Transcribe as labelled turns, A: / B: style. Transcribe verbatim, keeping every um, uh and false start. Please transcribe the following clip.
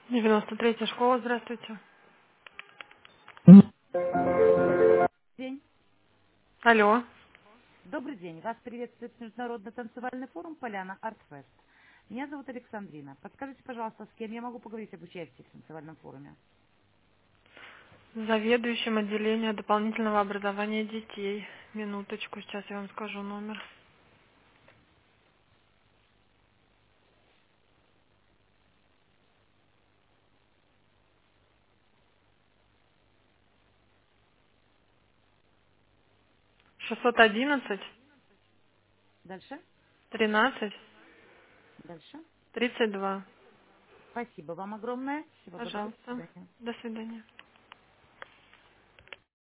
A: девяносто третья школа, здравствуйте.
B: День.
A: Алло.
B: Добрый день. Вас приветствует Международный танцевальный форум «Поляна Артфест». Меня зовут Александрина. Подскажите, пожалуйста, с кем я могу поговорить об участии в танцевальном форуме?
A: Заведующим отделением дополнительного образования детей. Минуточку, сейчас я вам скажу номер. шестьсот одиннадцать
B: Дальше?
A: тринадцать
B: Дальше.
A: тридцать два.
B: Спасибо вам огромное. Всего доброго. До
A: Пожалуйста.
B: свидания.
A: До свидания.